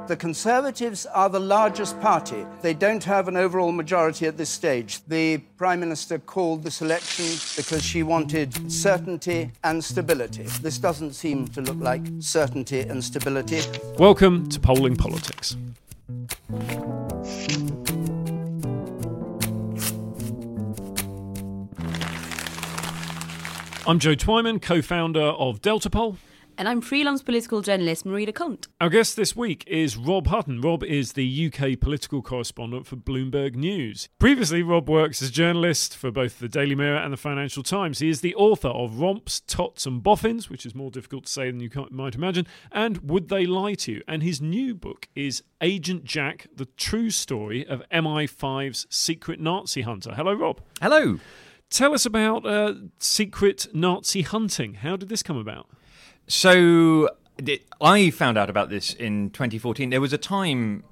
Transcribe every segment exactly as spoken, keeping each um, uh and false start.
The Conservatives are the largest party. They don't have an overall majority at this stage. The Prime Minister called this election because she wanted certainty and stability. This doesn't seem to look like certainty and stability. Welcome to Polling Politics. I'm Joe Twyman, co-founder of Delta Poll. And I'm freelance political journalist Marina Cont. Our guest this week is Rob Hutton. Rob is the U K political correspondent for Bloomberg News. Previously, Rob works as journalist for both the Daily Mirror and the Financial Times. He is the author of Romps, Tots and Boffins, which is more difficult to say than you might imagine, and Would They Lie to You? And his new book is Agent Jack, the true story of M I five's secret Nazi hunter. Hello, Rob. Hello. Tell us about uh, secret Nazi hunting. How did this come about? So I found out about this in twenty fourteen. There was a time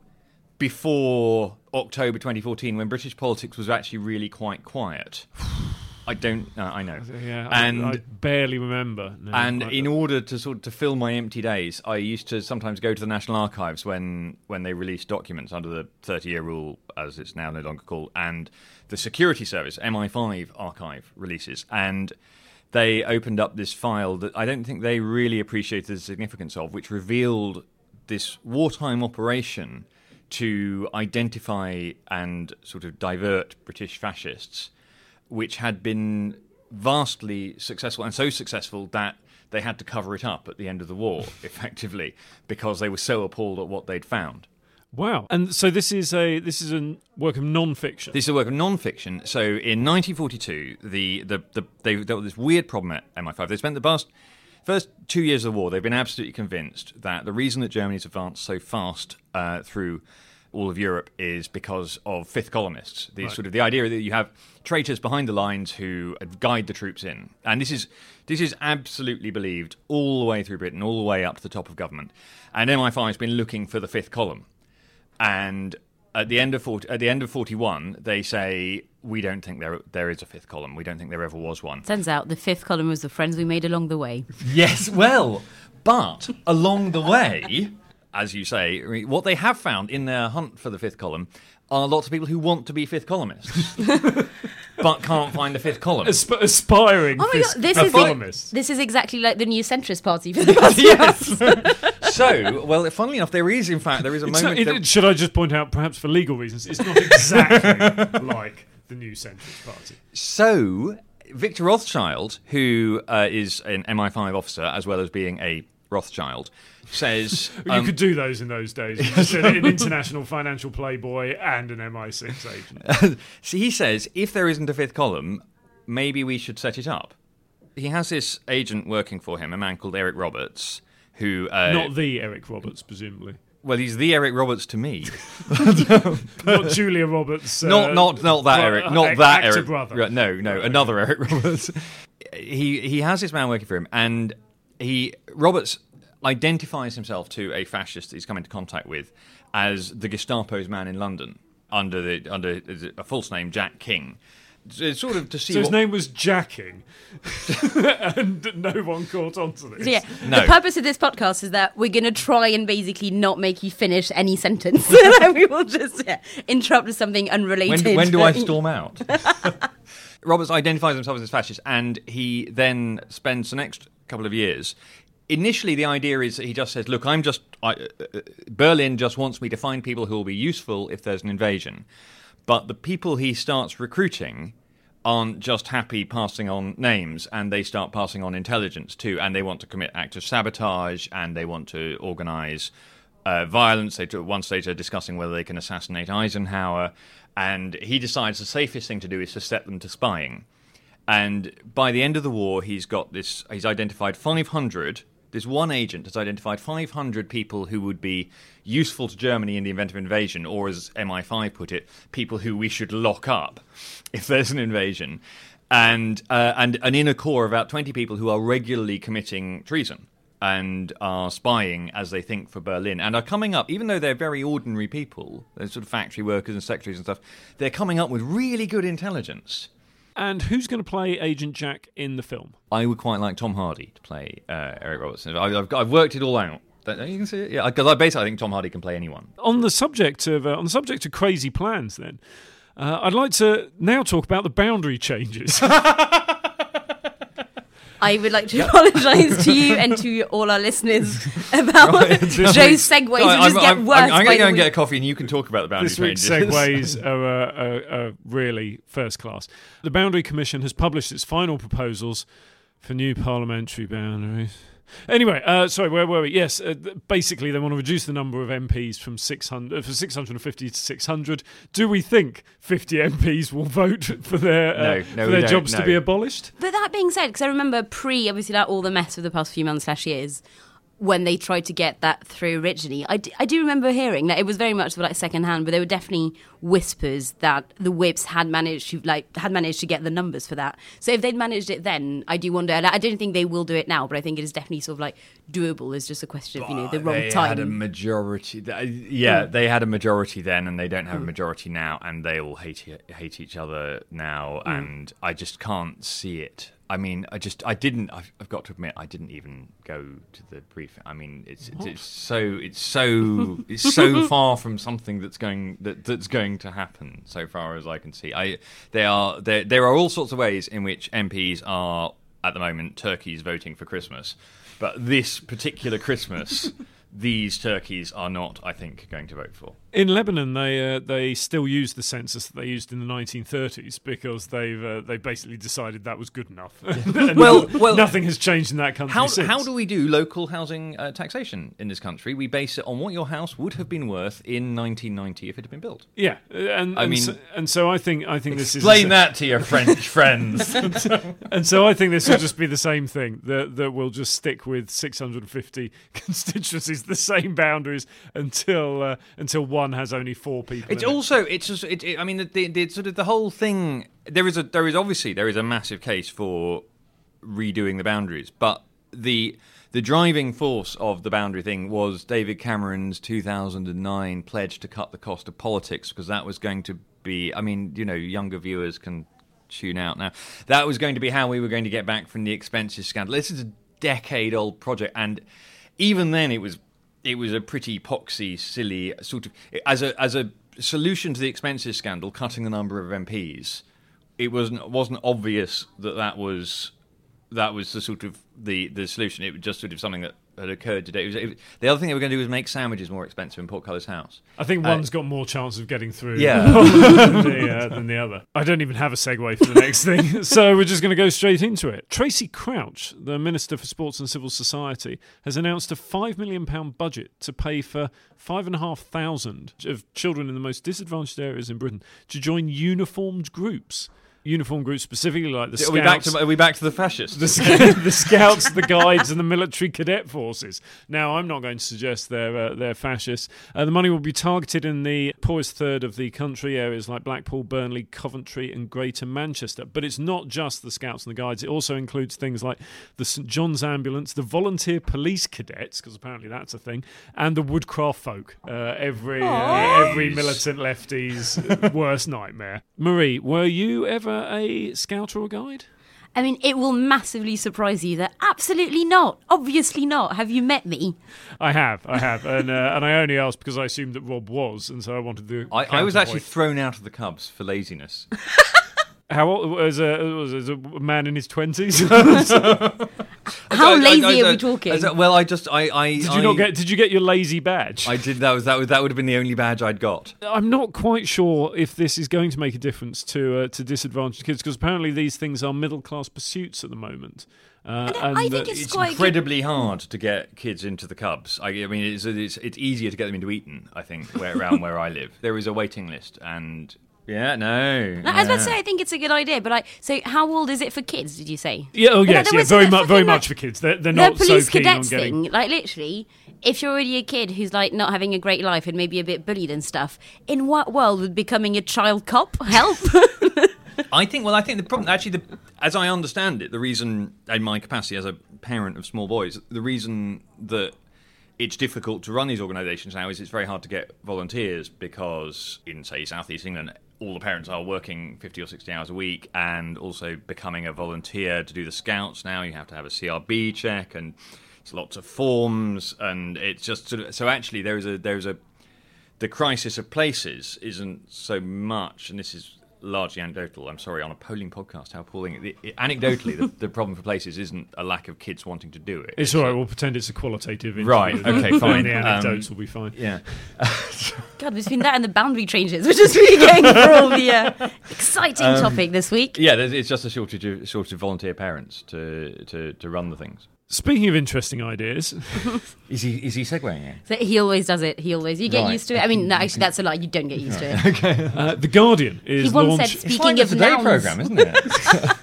before October twenty fourteen when British politics was actually really quite quiet. I don't, uh, I know. Yeah, and, I, I barely remember. No, and I, in order to sort of to fill my empty days, I used to sometimes go to the National Archives when, when they released documents under the thirty-year rule, as it's now no longer called, and the Security Service, M I five archive releases. And they opened up this file that I don't think they really appreciated the significance of, which revealed this wartime operation to identify and sort of divert British fascists, which had been vastly successful, and so successful that they had to cover it up at the end of the war, effectively, because they were so appalled at what they'd found. Wow. And so this is a this is a work of non-fiction. This is a work of non-fiction. So in nineteen forty-two, the, the, the they there was this weird problem at M I five. They spent the past first two years of the war, they've been absolutely convinced that the reason that Germany's advanced so fast uh, through all of Europe is because of fifth columnists. The right. sort of the idea that you have traitors behind the lines who guide the troops in. And this is this is absolutely believed all the way through Britain, all the way up to the top of government. And M I five has been looking for the fifth column. And at the end of forty, at the end of forty-one, they say, we don't think there there is a fifth column. We don't think there ever was one. Turns out the fifth column was the friends we made along the way. Yes, well, but along the way, as you say, what they have found in their hunt for the fifth column are lots of people who want to be fifth columnists, but can't find a fifth column. Asp- aspiring oh my fifth God, this is columnists. Like, this is exactly like the new centrist party for the past Yes. So, well, funnily enough, there is, in fact, there is a It's moment... not, it, there... Should I just point out, perhaps for legal reasons, it's not exactly like the new centrist party. So, Victor Rothschild, who uh, is an M I five officer, as well as being a Rothschild, says... you um, could do those in those days. You just an, an international financial playboy and an M I six agent. So he says, if there isn't a fifth column, maybe we should set it up. He has this agent working for him, a man called Eric Roberts, who... Uh, Not the Eric Roberts, presumably. Well, he's the Eric Roberts to me. Not Julia Roberts. Uh, not, not, not that bro- Eric. Not uh, that actor Eric. brother. Right, no, no, Right. another Eric Roberts. he he has this man working for him, and he Roberts identifies himself to a fascist that he's come into contact with as the Gestapo's man in London under the under a false name, Jack King. It's sort of to see. So his what... name was Jacking, and no one caught on to this. So yeah, No. the purpose of this podcast is that we're going to try and basically not make you finish any sentence. We will just yeah, interrupt with something unrelated. When, when do I storm out? Roberts identifies himself as a fascist, and he then spends the next couple of years. Initially, the idea is that he just says, look, I'm just... I, uh, Berlin just wants me to find people who will be useful if there's an invasion. But the people he starts recruiting aren't just happy passing on names, and they start passing on intelligence too, and they want to commit acts of sabotage, and they want to organise uh, violence. They, at one stage, are discussing whether they can assassinate Eisenhower, and he decides the safest thing to do is to set them to spying. And by the end of the war, he's got this. He's identified five hundred. This one agent has identified five hundred people who would be useful to Germany in the event of invasion, or as M I five put it, people who we should lock up if there's an invasion. And uh, and an inner core of about twenty people who are regularly committing treason and are spying as they think for Berlin, and are coming up, even though they're very ordinary people, they're sort of factory workers and secretaries and stuff, they're coming up with really good intelligence. And who's going to play Agent Jack in the film? I would quite like Tom Hardy to play uh, Eric Roberts. I've, I've, I've worked it all out. Don't know, you can see it. Yeah, because I basically think Tom Hardy can play anyone. On the subject of uh, on the subject of crazy plans, then uh, I'd like to now talk about the boundary changes. I would like to apologise to you and to all our listeners about Right. Joe's segues, which I'm, just get I'm, worse. I'm, I'm by going to go the and get a week. coffee, and you can talk about the boundary This week's changes. segues are, uh, are, are really first class. The Boundary Commission has published its final proposals for new parliamentary boundaries. Anyway, uh, sorry, where were we? Yes, uh, th- basically they want to reduce the number of M Ps from six hundred, uh, from six hundred fifty to six hundred. Do we think fifty M Ps will vote for their uh, No, no, for we their don't, jobs no. to be abolished? But that being said, because I remember pre, obviously, like, all the mess of the past few months slash years, when they tried to get that through originally, I, d- I do remember hearing that it was very much like second hand, but there were definitely whispers that the Whips had managed to like had managed to get the numbers for that. So if they'd managed it then, I do wonder. I don't think they will do it now, but I think it is definitely sort of like doable. It's just a question of you know the wrong they time. had a majority. Yeah, they had a majority then, and they don't have a majority now, and they all hate e- hate each other now, and I just can't see it. I mean, I just, I didn't. I've, I've got to admit, I didn't even go to the briefing. I mean, it's it's, it's so it's so it's so far from something that's going that, that's going to happen. So far as I can see, I there are there there are all sorts of ways in which M Ps are at the moment turkeys voting for Christmas, but this particular Christmas. These turkeys are not, I think, going to vote for. In Lebanon, they uh, they still use the census that they used in the nineteen thirties because they've uh, they basically decided that was good enough. And Well- no- well- nothing has changed in that country How, since. how do we do local housing uh, taxation in this country? We base it on what your house would have been worth in nineteen ninety if it had been built. Yeah, uh, and I and, mean- so, and so I think I think this is Explain that to your French friends. and so I think this will just be the same thing that that we'll just stick with six hundred fifty constituencies, the same boundaries until uh, until one has only four people. It's in it. also, it's just, it, it, I mean, the, the, the sort of the whole thing. There is a, there is obviously there is a massive case for redoing the boundaries, but the the driving force of the boundary thing was David Cameron's two thousand nine pledge to cut the cost of politics, because that was going to be. I mean, you know, younger viewers can tune out now. That was going to be how we were going to get back from the expenses scandal. This is a decade-old project, and even then, it was. It was a pretty poxy, silly sort of as a as a solution to the expenses scandal, cutting the number of M Ps. It wasn't wasn't obvious that that was that was the sort of the, the solution. It was just sort of something that had occurred today. It was, it, the other thing they were going to do was make sandwiches more expensive in Portcullis House. I think Uh, one's got more chance of getting through Yeah. than, the, uh, than the other. I don't even have a segue for the next thing, so we're just going to go straight into it. Tracy Crouch, the Minister for Sports and Civil Society, has announced a five million pounds budget to pay for five thousand five hundred of children in the most disadvantaged areas in Britain to join uniformed groups. Uniformed groups specifically like the Are Scouts. we back to are we back to the fascists? the, sc- the Scouts, the Guides, and the military cadet forces. Now, I'm not going to suggest they're uh, they're fascists. Uh, the money will be targeted in the poorest third of the country, areas like Blackpool, Burnley, Coventry, and Greater Manchester. But it's not just the Scouts and the Guides. It also includes things like the St John's Ambulance, the Volunteer Police Cadets, because apparently that's a thing, and the Woodcraft Folk. Uh, every uh, every militant lefty's worst nightmare. Marie, were you ever a Scout or a Guide? I mean, it will massively surprise you that absolutely not. Obviously not. Have you met me? I have, I have, and uh, and I only asked because I assumed that Rob was, and so I wanted the. I, I was actually counterpoint. thrown out of the Cubs for laziness. How old was a was as a man in his twenties? How I- I- lazy I- are I- we talking? I- Well, I just I I Did I, you not get? Did you get your lazy badge? I did that was that was that would have been the only badge I'd got. I'm not quite sure if this is going to make a difference to uh, to disadvantaged kids, because apparently these things are middle class pursuits at the moment. Uh, And I think that- it's It's quite incredibly hard to get kids into the Cubs. I, I mean, it's, it's it's easier to get them into Eton, I think, where, around where I live. There is a waiting list, and yeah, no. No, I was about to yeah. say, I think it's a good idea, but I. So, how old is it for kids? Did you say? yeah, oh But yes, there yeah, was very a much, very fucking, much like, for kids. They're, they're The not so police keen on cadets getting. thing, like literally, if you're already a kid who's like not having a great life and maybe a bit bullied and stuff, in what world would becoming a child cop help? I think. Well, I think the problem, actually, the, as I understand it, the reason, in my capacity as a parent of small boys, the reason that it's difficult to run these organisations now is it's very hard to get volunteers because in, say, South East England, all the parents are working fifty or sixty hours a week, and also becoming a volunteer to do the Scouts now, you have to have a C R B check, and it's lots of forms, and it's just sort of so. Actually, there is a there is a the crisis of places isn't so much, and this is largely anecdotal. I'm sorry, on a polling podcast, how appalling. It, it, anecdotally, the, the problem for places isn't a lack of kids wanting to do it. It's all right. We'll pretend it's a qualitative interview. Right. Okay. Fine. The anecdotes um, will be fine. Yeah. God, between that and the boundary changes, we're just really going for all the uh, exciting um, topic this week. Yeah, it's just a shortage of, shortage of volunteer parents to, to, to run the things. Speaking of interesting ideas, is he is he segueing it? So he always does it. He always you get right. used to it. I mean, no, actually, that's a lie. You don't get used right. to it. Okay. Uh, the Guardian is he once launched. said, speaking of Today nouns, program, isn't it?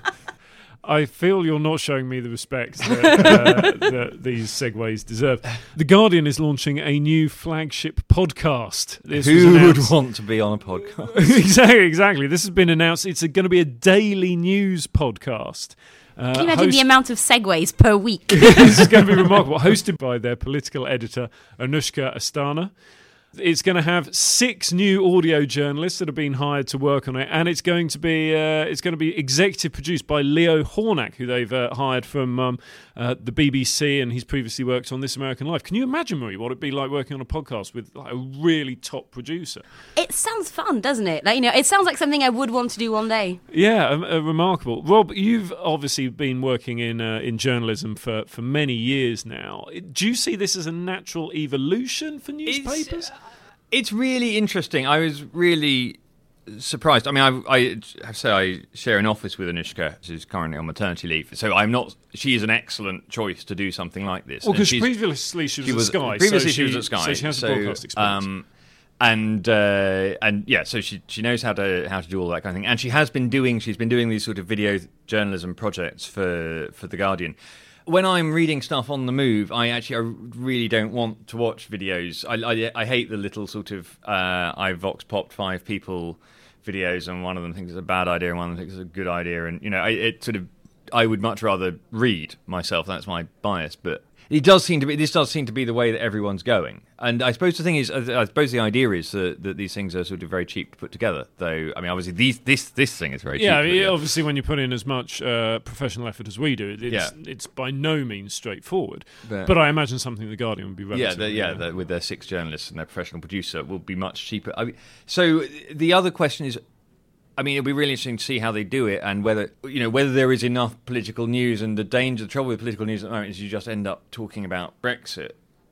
I feel you're not showing me the respect that, uh, that these segues deserve. The Guardian is launching a new flagship podcast. This Who would announced... want to be on a podcast? exactly, exactly. This has been announced. It's going to be a daily news podcast. Uh, Can you imagine host- the amount of segues per week? This is going to be remarkable. Hosted by their political editor, Anushka Astana. It's going to have six new audio journalists that have been hired to work on it, and it's going to be uh, it's going to be executive produced by Leo Hornack, who they've uh, hired from um, uh, the B B C, and he's previously worked on This American Life. Can you imagine, Marie, what it'd be like working on a podcast with like, a really top producer? It sounds fun, doesn't it? Like, you know, it sounds like something I would want to do one day. Yeah, uh, uh, remarkable. Rob, you've obviously been working in uh, in journalism for, for many years now. Do you see this as a natural evolution for newspapers? It's, uh, it's really interesting. I was really surprised. I mean, I, I have to say I share an office with Anushka, who's currently on maternity leave. So I'm not. She is an excellent choice to do something like this. Well, because previously she was, she was at Sky. Previously so she, she was at Sky. So she has so, a broadcast experience. Um, and uh, and yeah, so she she knows how to how to do all that kind of thing. And she has been doing. She's been doing these sort of video journalism projects for for The Guardian. When I'm reading stuff on the move, I actually I really don't want to watch videos. I, I, I hate the little sort of uh, I vox popped five people videos, and one of them thinks it's a bad idea, and one of them thinks it's a good idea, and you know, I, it sort of I would much rather read myself. That's my bias, but it does seem to be. This does seem to be the way that everyone's going. And I suppose the thing is, I suppose the idea is that, that these things are sort of very cheap to put together. Though, I mean, obviously, these this this thing is very cheap. Yeah, I to put mean, together. obviously, when you put in as much uh, professional effort as we do, it's Yeah. it's by no means straightforward. But- But I imagine something The Guardian would be Yeah, relatively. the, yeah, the, with their six journalists and their professional producer will be much cheaper. I mean, so the other question is, I mean, it'll be really interesting to see how they do it, and whether you know whether there is enough political news. And the danger, the trouble with political news at the moment is you just end up talking about Brexit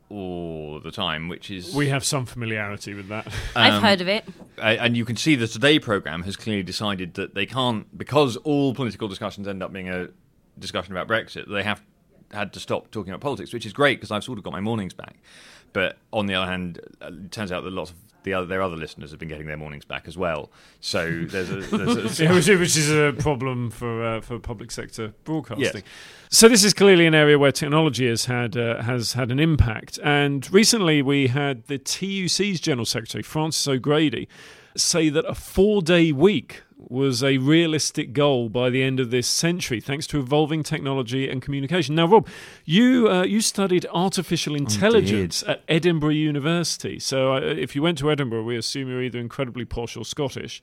all the time, which is We have some familiarity with that. I've heard of it. and you can see the Today programme has clearly decided that they can't, because all political discussions end up being a discussion about Brexit, they have had to stop talking about politics, which is great because I've sort of got my mornings back. But on the other hand, it turns out that lots of the other, their other listeners have been getting their mornings back as well. So there's a... There's a Yeah, which, which is a problem for uh, for public sector broadcasting. Yes. So this is clearly an area where technology has had uh, has had an impact. And recently we had the T U C's General Secretary, Francis O'Grady, say that a four-day week was a realistic goal by the end of this century, thanks to evolving technology and communication. Now, Rob, you uh, you studied artificial intelligence at Edinburgh University. So uh, if you went to Edinburgh, we assume you're either incredibly posh or Scottish.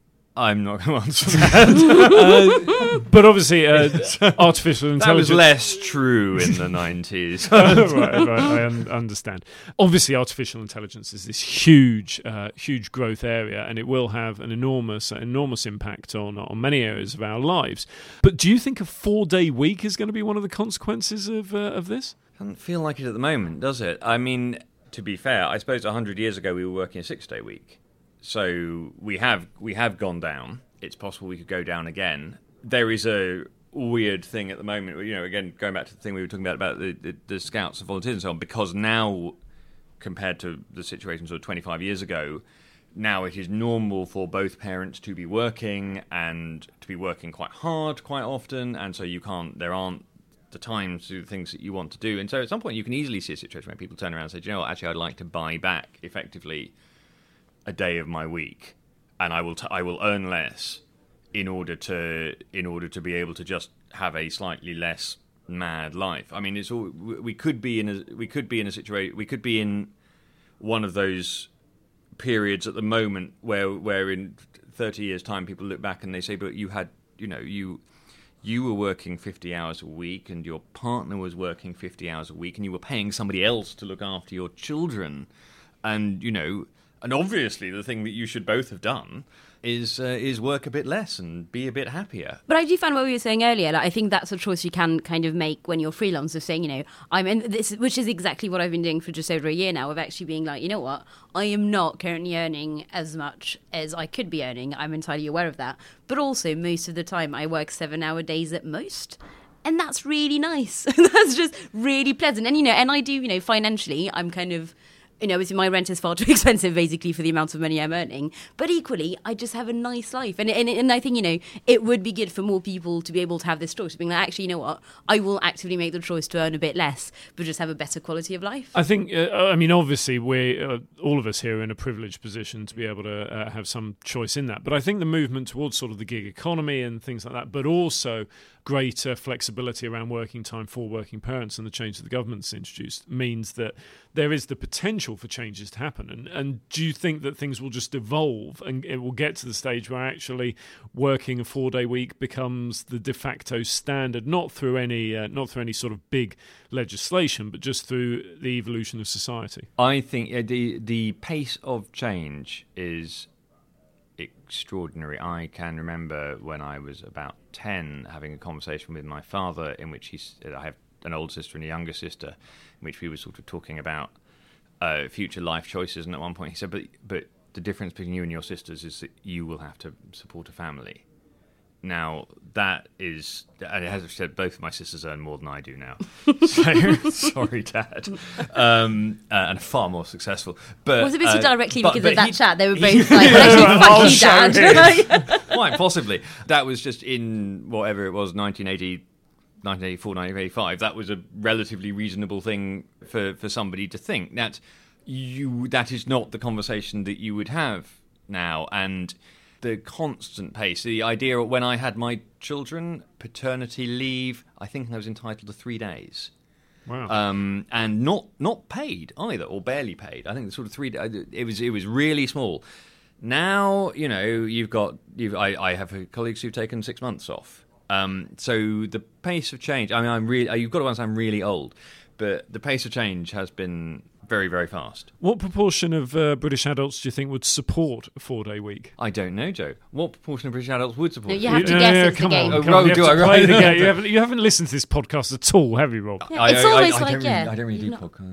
I'm not going to answer that. uh, but obviously, uh, artificial That intelligence... was less true in the nineties. right, right, I un- understand. Obviously, artificial intelligence is this huge, uh, huge growth area, and it will have an enormous, enormous impact on on many areas of our lives. But do you think a four-day week is going to be one of the consequences of uh, of this? Doesn't feel like it at the moment, does it? I mean, to be fair, I suppose one hundred years ago we were working a six-day week. So we have we have gone down. It's possible we could go down again. There is a weird thing at the moment, you know, again, going back to the thing we were talking about, about the, the, the scouts and volunteers and so on, because now, compared to the situation sort of twenty-five years ago, now it is normal for both parents to be working and to be working quite hard quite often, and so you can't, there aren't the time to do the things that you want to do. And so at some point you can easily see a situation where people turn around and say, do you know what, actually I'd like to buy back, effectively, a day of my week, and I will t- I will earn less in order to in order to be able to just have a slightly less mad life. I mean, it's all we could be in a we could be in a situation we could be in one of those periods at the moment where where in thirty years time people look back and they say, but you had you know you you were working fifty hours a week and your partner was working fifty hours a week and you were paying somebody else to look after your children. And, you know, and obviously the thing that you should both have done is uh, is work a bit less and be a bit happier. But I do find what we were saying earlier, like, I think that's a choice you can kind of make when you're freelance, of saying, you know, I'm in this, which is exactly what I've been doing for just over a year now, of actually being like, you know what, I am not currently earning as much as I could be earning. I'm entirely aware of that. But also, most of the time, I work seven hour days at most. And that's really nice. That's just really pleasant. And, you know, and I do, you know, financially, I'm kind of, you know, obviously my rent is far too expensive, basically, for the amount of money I'm earning. But equally, I just have a nice life. And, and and I think, you know, it would be good for more people to be able to have this choice. Being like, actually, you know what? I will actively make the choice to earn a bit less, but just have a better quality of life. I think, uh, I mean, obviously, we're, uh, all of us here are in a privileged position to be able to uh, have some choice in that. But I think the movement towards sort of the gig economy and things like that, but also greater flexibility around working time for working parents and the change that the government's introduced means that there is the potential for changes to happen. And, and do you think that things will just evolve and it will get to the stage where actually working a four-day week becomes the de facto standard, not through any uh, not through any sort of big legislation, but just through the evolution of society? I think uh, the the pace of change is extraordinary. I can remember when I was about ten having a conversation with my father in which he said, I have an older sister and a younger sister, in which we were sort of talking about uh, future life choices, and at one point he said, but but the difference between you and your sisters is that you will have to support a family. Now, that is, as I've said, both of my sisters earn more than I do now. So, sorry, Dad. Um, uh, and far more successful. But Was it basically uh, directly but, because but of that he, chat? They were he, both like, well, actually, fuck you, Dad. Quite possibly. That was just in whatever it was, nineteen eighty, nineteen eighty-four, nineteen eighty-five. That was a relatively reasonable thing for, for somebody to think. That, you, that is not the conversation that you would have now. And the constant pace, the idea of when I had my children, paternity leave, I think I was entitled to three days. Wow. Um, and not not paid either, or barely paid. I think the sort of three. It was it was really small. Now, you know, you've got. You've, I, I have colleagues who've taken six months off. Um, so the pace of change. I mean, I'm really. You've got to understand, I'm really old, but the pace of change has been very, very fast. What proportion of uh, British adults do you think would support a four-day week? I don't know, Joe. What proportion of British adults would support? No, you it? have to Yeah, guess yeah, it's the come game. on, Oh, come on, Rob, you do have to I- play the right. game. You haven't, you haven't listened to this podcast at all, have you, Rob? Yeah, it's almost like, don't yeah. Really, I don't really do you've not-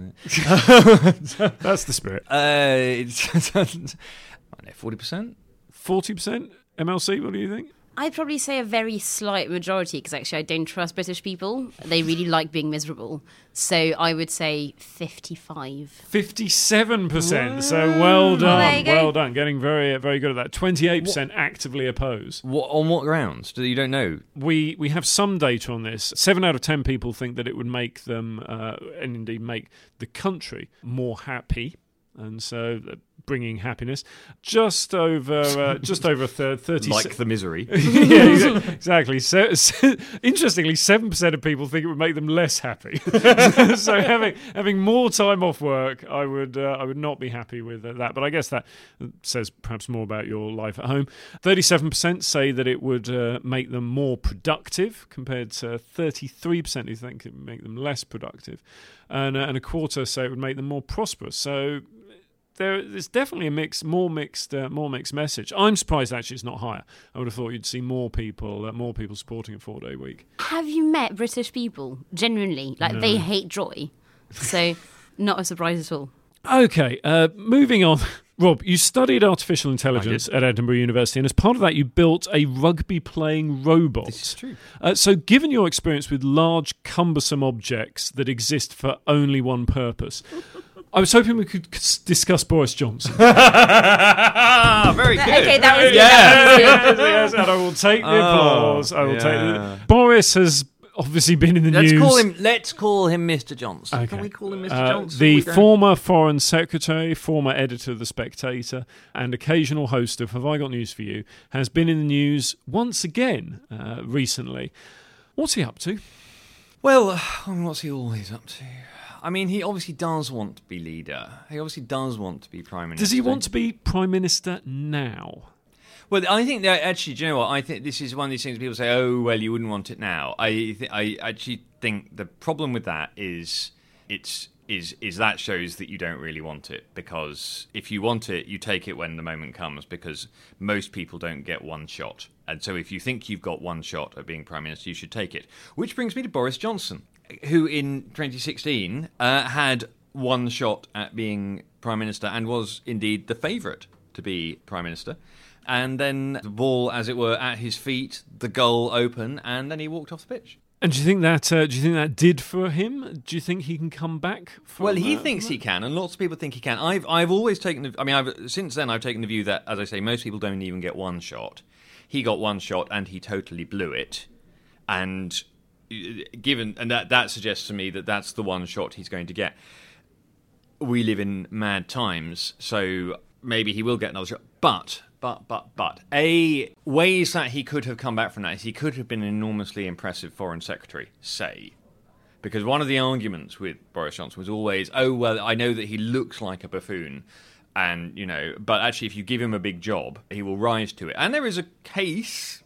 podcasts. That's the spirit. Uh, it's, I don't know, forty percent? forty percent M L C, what do you think? I'd probably say a very slight majority, because actually I don't trust British people. They really like being miserable. So I would say fifty-five. fifty-seven percent. So well done. Well, there you go. well done. Getting very, very good at that. twenty-eight percent actively oppose. What, on what grounds? Do you don't know? We we have some data on this. Seven out of ten people think that it would make them, uh, and indeed make the country more happy. And so uh, bringing happiness. Just over uh, just over a third, thirty Like the misery. yeah, exa- exactly. So, so, interestingly, seven percent of people think it would make them less happy. So having having more time off work, I would uh, I would not be happy with uh, that. But I guess that says perhaps more about your life at home. thirty-seven percent say that it would uh, make them more productive, compared to thirty-three percent who think it would make them less productive, and uh, and a quarter say it would make them more prosperous. So There, there's definitely a mix, more mixed, uh, more mixed message. I'm surprised actually it's not higher. I would have thought you'd see more people, uh, more people supporting a four-day week. Have you met British people, genuinely? Like, No. they hate joy. So, not a surprise at all. Okay, uh, moving on. Rob, you studied artificial intelligence at Edinburgh University, and as part of that, you built a rugby-playing robot. This is true. Uh, so, given your experience with large, cumbersome objects that exist for only one purpose, I was hoping we could c- discuss Boris Johnson. Ah, very good. Okay, that was good. yes, That was good. yes, and I will take the Oh, applause. I will yeah. take the... Boris has obviously been in the Let's news. call him. Let's call him Mister Johnson. Okay. Can we call him Mister Uh, Johnson? the We go- former Foreign Secretary, former editor of The Spectator, and occasional host of Have I Got News For You, has been in the news once again uh, recently. What's he up to? Well, I mean, what's he always up to? I mean, he obviously does want to be leader. He obviously does want to be prime minister. Does he want to be Prime Minister now? Well, I think that actually, do you know what? I think this is one of these things people say, oh, well, you wouldn't want it now. I th- I actually think the problem with that is it's is is that shows that you don't really want it, because if you want it, you take it when the moment comes, because most people don't get one shot. And so if you think you've got one shot at being Prime Minister, you should take it. Which brings me to Boris Johnson, who in twenty sixteen uh, had one shot at being Prime Minister and was indeed the favourite to be Prime Minister. And then the ball, as it were, at his feet, the goal open, and then he walked off the pitch. And do you think that uh, do you think that did for him? Do you think he can come back? From, well, he uh, thinks he can, and lots of people think he can. I've I've always taken the, I mean, I've, since then I've taken the view that, as I say, most people don't even get one shot. He got one shot, and he totally blew it. And given, and that that suggests to me that that's the one shot he's going to get. We live in mad times, so maybe he will get another shot. But, but, but, but, A, ways that he could have come back from that is he could have been an enormously impressive foreign secretary, say. Because one of the arguments with Boris Johnson was always, oh, well, I know that he looks like a buffoon, and, you know, but actually if you give him a big job, he will rise to it. And there is a case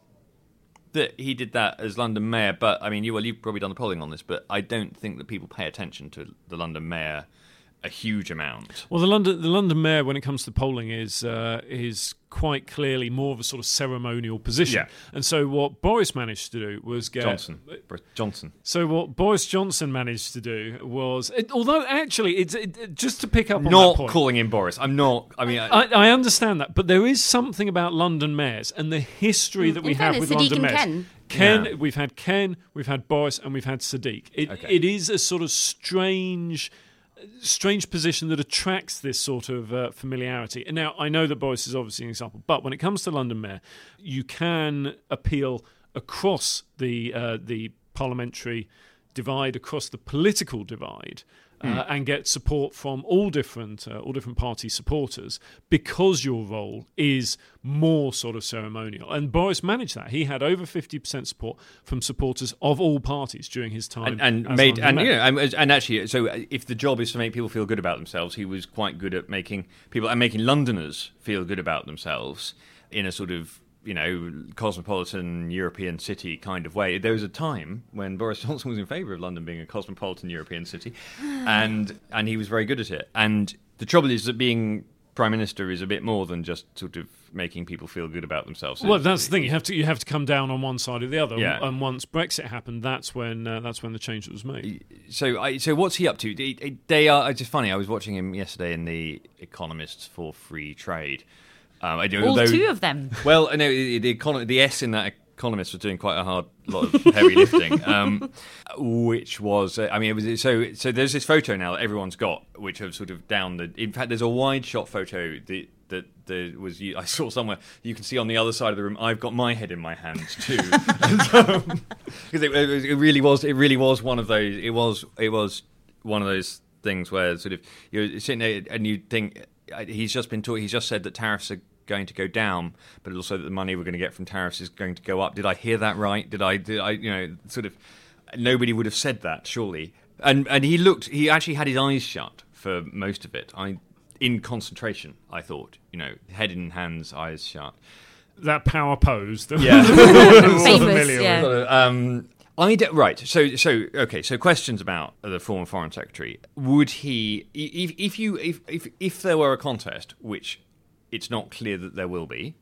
that he did that as London Mayor, but, I mean, you, well, you've probably done the polling on this, but I don't think that people pay attention to the London Mayor a huge amount. Well, the London the London Mayor, when it comes to polling, is uh, is quite clearly more of a sort of ceremonial position. Yeah. And so what Boris managed to do was get Johnson. Johnson. So what Boris Johnson managed to do was, it, although actually, it's it, just to pick up on Not that point, calling him Boris. I'm not. I mean, I, I, I understand that, but there is something about London mayors and the history that we In have fairness, with Sadiq London and mayors. Ken. Ken, Yeah. we've had Ken, we've had Boris, and we've had Sadiq. It, Okay. it is a sort of strange. strange position that attracts this sort of uh, familiarity. And now, I know that Boris is obviously an example, but when it comes to London Mayor, you can appeal across the uh, the parliamentary divide, across the political divide, uh, mm. and get support from all different uh, all different party supporters, because your role is more sort of ceremonial. And Boris managed that. He had over fifty percent support from supporters of all parties during his time, and, and as made London and Mayor. you know and, and actually, so if the job is to make people feel good about themselves, he was quite good at making people and making Londoners feel good about themselves in a sort of, you know, cosmopolitan European city kind of way. There was a time when Boris Johnson was in favour of London being a cosmopolitan European city, and and he was very good at it. And the trouble is that being Prime Minister is a bit more than just sort of making people feel good about themselves. Well, that's the thing. You have to you have to come down on one side or the other. Yeah. And once Brexit happened, that's when uh, that's when the change was made. So, I, so what's he up to? They, they are. It's just funny. I was watching him yesterday in the Economists for Free Trade. Um, I do, All although, two of them. Well, no, the the, econo- the S in that Economist was doing quite a hard lot of heavy lifting, um, which was, uh, I mean, it was so. So there's this photo now that everyone's got, which have sort of down the. In fact, there's a wide shot photo that that there was. I saw somewhere. You can see on the other side of the room. I've got my head in my hands too, because it, it really was. It really was one of those. It was. It was one of those things where sort of you're sitting there and you think he's just been talking. He's just said that tariffs are going to go down, but also that the money we're going to get from tariffs is going to go up. Did I hear that right? Did I, did I, you know, sort of, nobody would have said that, surely. And and he looked, he actually had his eyes shut for most of it. I, in concentration, I thought, you know, head in hands, eyes shut. That power pose. That Yeah. we're Famous, familiar yeah. with. Um, I de- right. So so okay. So questions about the former foreign secretary. Would he, if if you if if if there were a contest, which it's not clear that there will be,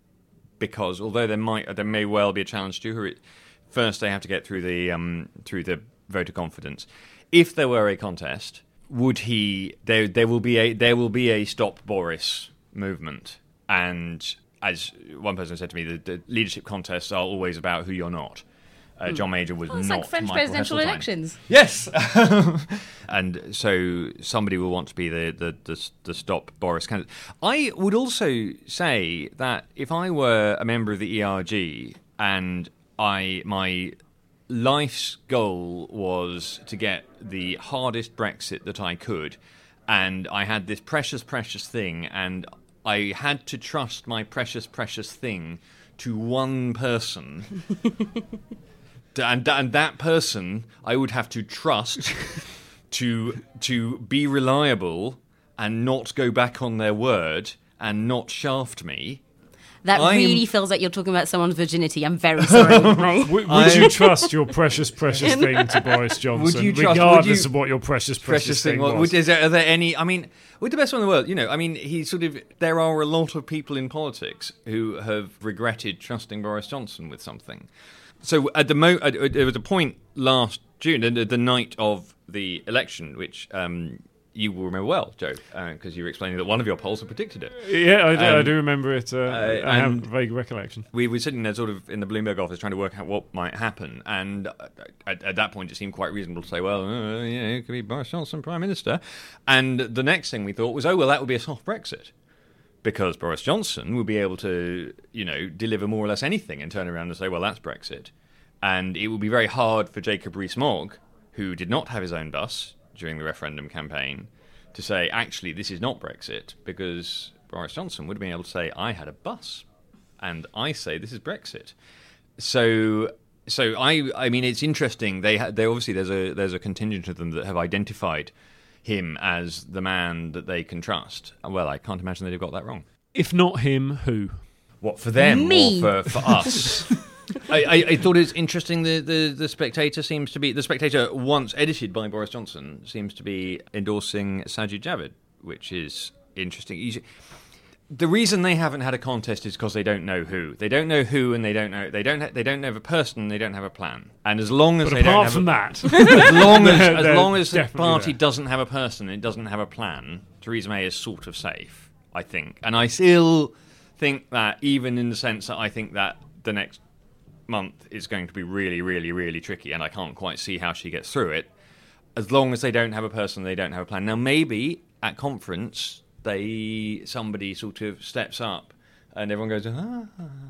because although there might there may well be a challenge to her, it, first they have to get through the um, through the vote of confidence. If there were a contest, would he? There there will be a there will be a Stop Boris movement, and as one person said to me, the, the leadership contests are always about who you're not. Uh, John Major was Oh, it's not like French Michael presidential Heseltine. elections. Yes, and so somebody will want to be the, the, the, the Stop Boris candidate. I would also say that if I were a member of the E R G and I my life's goal was to get the hardest Brexit that I could, and I had this precious, precious thing, and I had to trust my precious, precious thing to one person. And, and that person I would have to trust to to be reliable and not go back on their word and not shaft me. That I'm- really feels like you're talking about someone's virginity. I'm very sorry. would, would I- you trust your precious, precious thing to Boris Johnson, Would you trust- would regardless you- of what your precious, precious, precious thing thing. was? What, would, is there, are there any? I mean, with the best one in the world, you know, I mean, he sort of. There are a lot of people in politics who have regretted trusting Boris Johnson with something. So at the mo, uh, there was a point last June, the, the night of the election, which um, you will remember well, Joe, because uh, you were explaining that one of your polls had predicted it. Yeah, I do, I Um, do remember it. Uh, uh, I have and- a vague recollection. We were sitting there sort of in the Bloomberg office trying to work out what might happen. And at, at that point, it seemed quite reasonable to say, well, uh, yeah, it could be Boris Johnson Prime Minister. And the next thing we thought was, oh, well, that would be a soft Brexit. Because Boris Johnson would be able to, you know, deliver more or less anything and turn around and say, well, that's Brexit. And it would be very hard for Jacob Rees-Mogg, who did not have his own bus during the referendum campaign, to say, actually, this is not Brexit, because Boris Johnson would have been able to say, I had a bus, and I say this is Brexit. So, so I, I mean, it's interesting. They, ha- they obviously there's a there's a contingent of them that have identified him as the man that they can trust. Well, I can't imagine they'd have got that wrong. If not him, who? What, for them Me. or for, for us? I, I, I thought it's interesting. The, the, the Spectator seems to be the Spectator, once edited by Boris Johnson, seems to be endorsing Sajid Javid, which is interesting. You, the reason they haven't had a contest is because they don't know who. They don't know who, and they don't know they don't ha- they don't know the person. They don't have a plan. And as long as But they don't apart have from a, that, as long as They're- as they're long as the definitely party there. doesn't have a person, it doesn't have a plan. Theresa May is sort of safe, I think, and I still think that, even in the sense that I think that the next month is going to be really, really, really tricky, and I can't quite see how she gets through it. As long as they don't have a person, they don't have a plan. Now, maybe at conference, they somebody sort of steps up, and everyone goes, ah.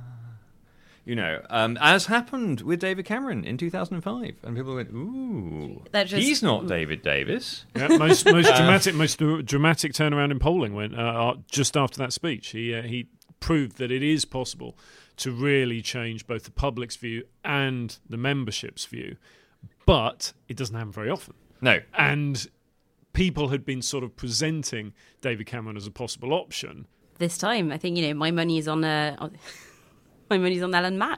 You know, um, as happened with David Cameron in two thousand five, and people went, "Ooh, That just- he's not David Davis." yeah, most most dramatic most dramatic turnaround in polling went uh, just after that speech. He uh, he proved that it is possible to really change both the public's view and the membership's view, but it doesn't happen very often. No, And people had been sort of presenting David Cameron as a possible option. This time, I think, you know, my money is on uh, on- my money's on Alan Mack.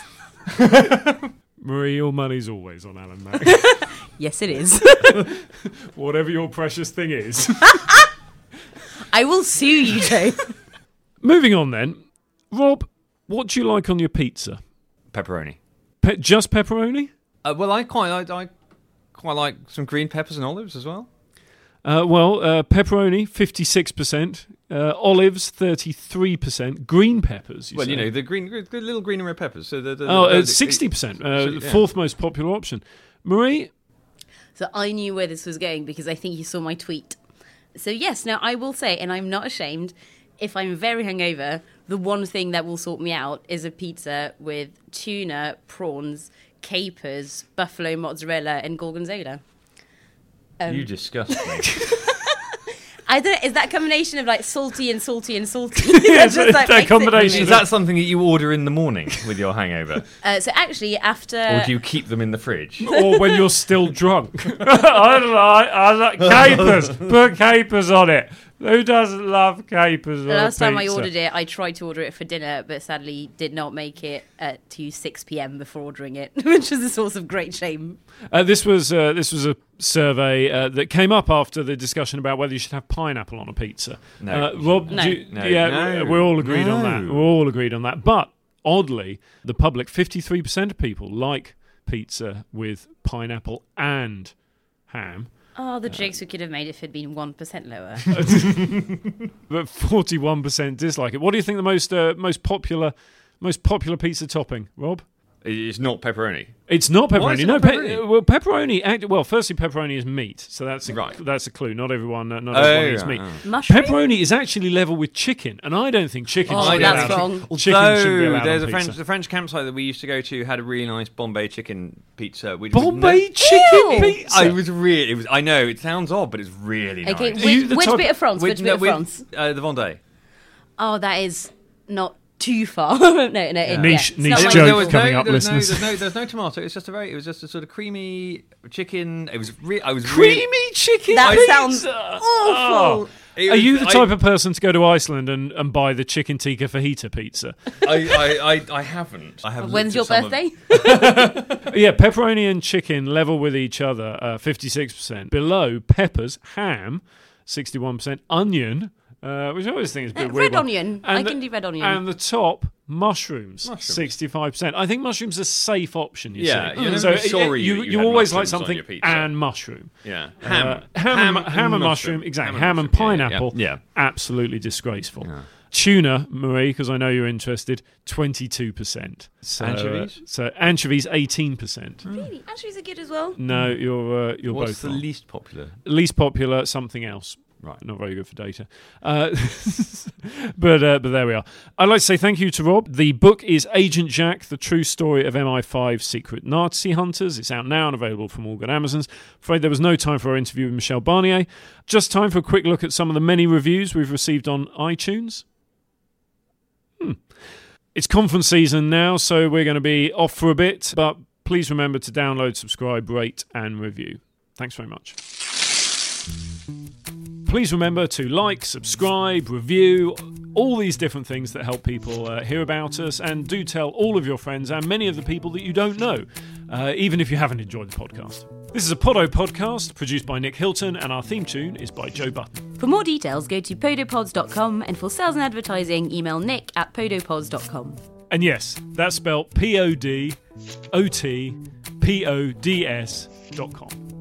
Marie, your money's always on Alan Mack. Yes, it is. Whatever your precious thing is. I will sue you, Joe. Moving on then. Rob, what do you like on your pizza? pepperoni. Pe- just pepperoni? Uh, well, I quite like I quite like some green peppers and olives as well. Uh, well, uh, pepperoni, fifty-six percent. Uh, olives, thirty-three percent. Green peppers, you Well, say? you know, the green, the little green and red peppers. So the, the, Oh, the, uh, the- sixty percent. Uh, so, yeah. Fourth most popular option. Marie? So I knew where this was going because I think you saw my tweet. So yes, now I will say, and I'm not ashamed, if I'm very hungover, the one thing that will sort me out is a pizza with tuna, prawns, capers, buffalo mozzarella, and gorgonzola. Um, You disgust me. I don't know, is that combination of like salty and salty and salty? Yeah, That just, like, that makes it for combination. me. Is that something that you order in the morning with your hangover? Uh, so actually, after Or do you keep them in the fridge? Or when you're still drunk? I like, I like capers. Put capers on it. Who doesn't love capers on the last a time I pizza? ordered it, I tried to order it for dinner, but sadly did not make it uh, to six p.m. before ordering it, which is a source of great shame. Uh, this was uh, this was a survey uh, that came up after the discussion about whether you should have pineapple on a pizza. No. uh, Rob, No. do you- No, yeah, no, we're all agreed on that. no. We're all agreed on that. But oddly, the public, fifty-three percent of people like pizza with pineapple and ham, Oh, the jokes we could have made if it had been one percent lower. but forty-one percent dislike it. What do you think the most uh, most popular most popular pizza topping, Rob? It's not pepperoni. It's not Why is pepperoni. it No, not pe- pepperoni? uh, well, pepperoni. act- Well, firstly, pepperoni is meat, so that's a, Right. that's a clue. Not everyone, uh, not Oh, everyone eats right, meat. right. Mushroom? Pepperoni is actually level with chicken, and I don't think chicken. Oh, should be that's allowed- wrong. Chicken shouldn't be Although allowed there's on a pizza. French, the French campsite that we used to go to had a really nice Bombay chicken pizza. Which Bombay was chicken Ew. pizza. I was really. It was. I know it sounds odd, but it's really nice. Okay, Are you which, the which type- bit of France? With- Which no, bit of with, France? Uh, the Vendée. Oh, that is not too far. no, no, it, Niche- yeah. niche It's not joke like- there was coming no, up, there was listeners. No, there's no, there's no tomato. It's just a very. It was just a sort of creamy chicken. It was. Re- I was Creamy really, chicken That pizza. sounds awful. Oh. Are you the type I, of person to go to Iceland and, and buy the chicken tikka fajita pizza? I, I, I, I haven't. I have. When's your birthday? Of... yeah, pepperoni and chicken level with each other, uh, fifty-six percent. Below, peppers, ham, sixty-one percent. Onion, uh, which I always think is a bit uh, weird. Red one. onion. And I the, can do red onion. And the top, mushrooms, mushrooms. sixty-five percent. I think mushrooms are a safe option, you yeah, see. You're so never sorry you, you, you, you always like on something your pizza. and mushroom. Yeah. Ham. Uh, ham, ham, and, ham and mushroom, mushroom. exactly. Ham and, ham and pineapple, yeah, yeah. yeah. absolutely disgraceful. Yeah. Tuna, Marie, because I know you're interested, twenty-two percent. So, anchovies? Uh, so anchovies, eighteen percent. Really? Anchovies are good as well? No, you're uh, you're What's both the wrong. least popular? Least popular, something else. Right. Not very good for data. Uh, but uh, but there we are. I'd like to say thank you to Rob. The book is Agent Jack, The True Story of M I five Secret Nazi Hunters. It's out now and available from all good Amazons. Afraid there was no time for our interview with Michel Barnier. Just time for a quick look at some of the many reviews we've received on iTunes. Hmm. It's conference season now, so we're going to be off for a bit. But please remember to download, subscribe, rate and review. Thanks very much. Please remember to like, subscribe, review, all these different things that help people uh, hear about us, and do tell all of your friends and many of the people that you don't know, uh, even if you haven't enjoyed the podcast. This is a Podo podcast produced by Nick Hilton, and our theme tune is by Joe Button. For more details, go to podopods dot com, and for sales and advertising, email nick at podopods dot com. And yes, that's spelled P O D O T P O D S dot com.